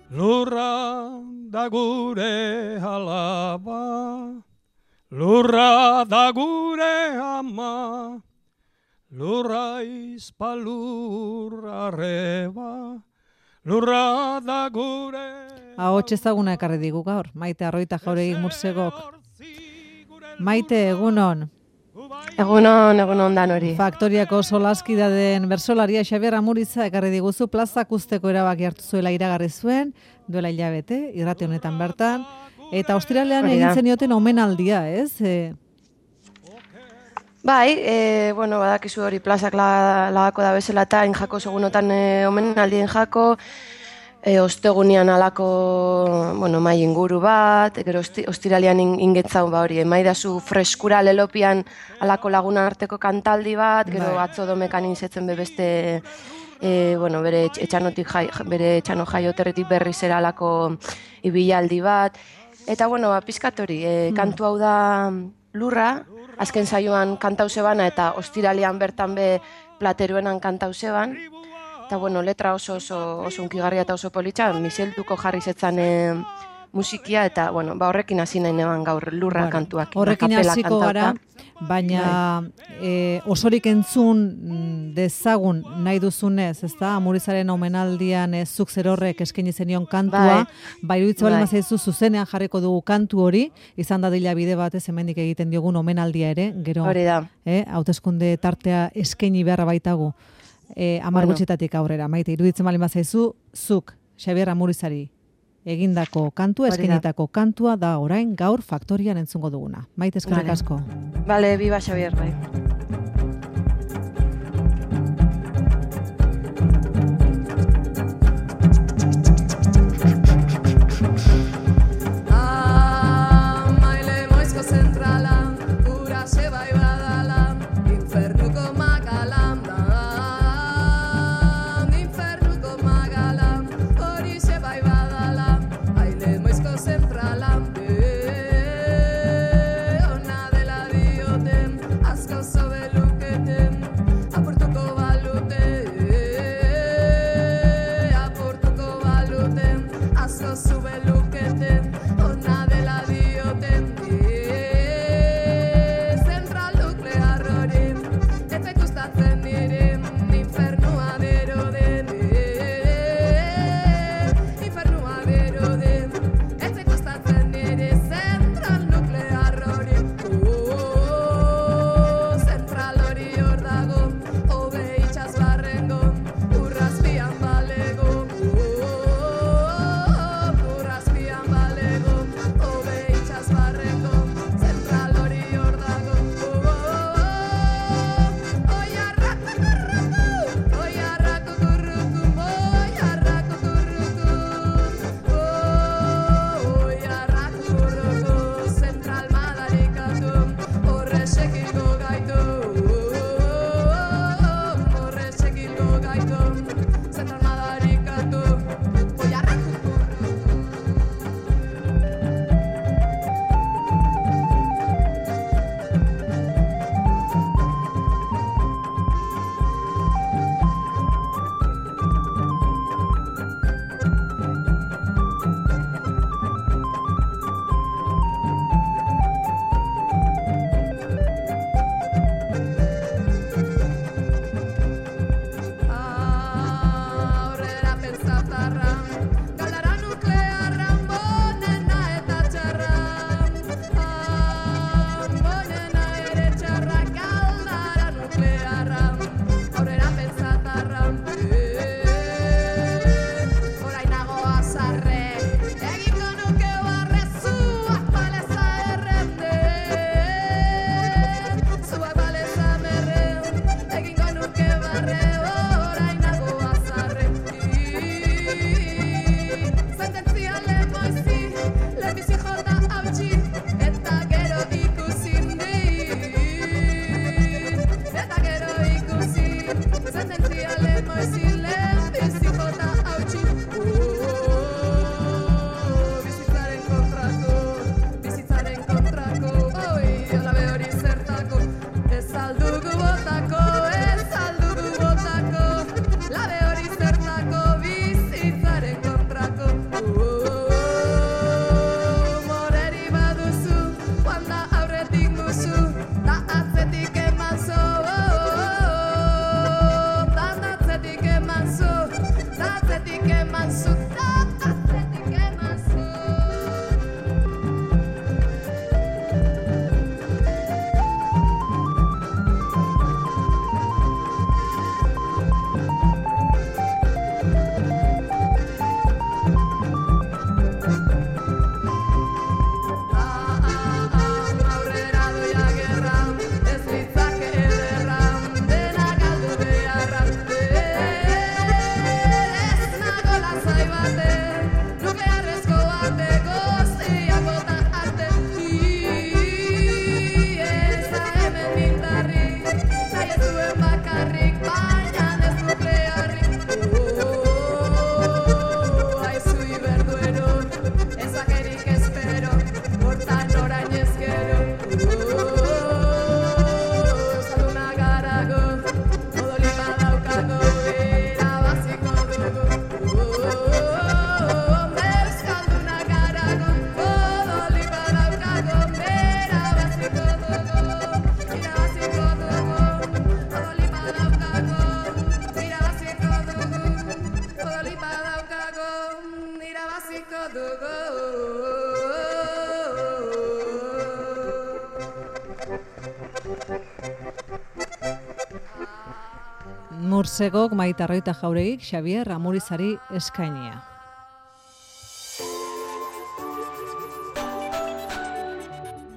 Lurra da gure alaba, lurra da gure ama, lurra izpalurra arreba, lurra da gure... Ahots ezaguna ekarri digu gaur, Maite Arroita Jauregi Mursegok. Maite, egunon. Egunon danori. Faktoriako solaskida den bersolaria Xabier Amuriza ekarri diguzu plazak usteko erabaki hartu zuela iragarri zuen, duela hilabete, irrati honetan bertan, eta ostiralean egin zenioten omenaldia, ez? Bai, badakizu hori plazak lagako da bezala eta injako segunotan omenaldien jako, ostegunean alako, mai inguru bat, gero ostiralean ingetzau hori, maidazu freskura lelopian alako laguna arteko kantaldi bat, gero atzo domekan inzetzen beste, bere etxano jaioterretik berri zera alako ibilaldi bat, eta pizkat hori, kantu hau da Lurra, azken saioan kantau zebana eta ostiralean bertan be plateruenan kantau zeban. Eta letra oso unkigarria eta oso politxa, Michel Duko jarri zetzan musikia eta horrekin hasi nahi neban gaur Lurra kantuak. Horrekin hasiko gara, baina osorik entzun dezagun nahi duzunez, ezta? Amurizaren omenaldian zuk zerorrek eskaini zenion kantua, iruditzen baldin bazaizu zuzenean jarriko dugu kantu hori, izan dadila bide batez hemendik egiten diogun omenaldia ere, gero hauteskunde tartea eskaini beharra baitagu. 10 gutxitatik aurrera, Maite, iruditzen baldin bazaizu, zuk Xabier Amurizari egindako kantua, eskainitako kantua da orain gaur Faktorian entzungo duguna. Maite, eskerrik asko. Vale, viva Xabier, bai. Ursegok, Maite Arroita Jauregik, Xabier Amurizari eskainia.